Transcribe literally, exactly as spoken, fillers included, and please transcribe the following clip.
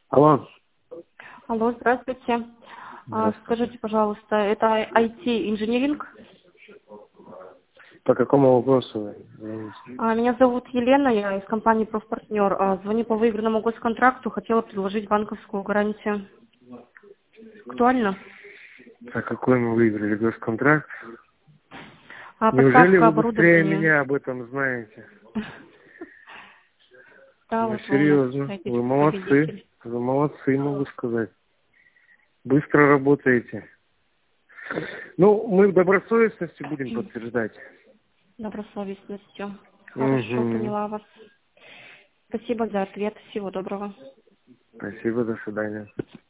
Алло. Алло, здравствуйте. А, Здравствуйте. скажите, пожалуйста, это ай ти-инжиниринг? По какому вопросу вы звоните? А, меня зовут Елена, я из компании «Профпартнер». А, звоню по выигранному госконтракту, хотела предложить банковскую гарантию. Актуально? А какой мы выиграли госконтракт? А, Неужели поставка вы быстрее оборудования. меня об этом знаете? Да, Ну, вот вы у нас серьезно. Вы считаетесь молодцы. победитель. Вы молодцы, могу сказать. Быстро работаете. Ну, мы добросовестностью будем подтверждать. Добросовестностью. Хорошо, Угу. поняла вас. Спасибо за ответ. Всего доброго. Спасибо, до свидания.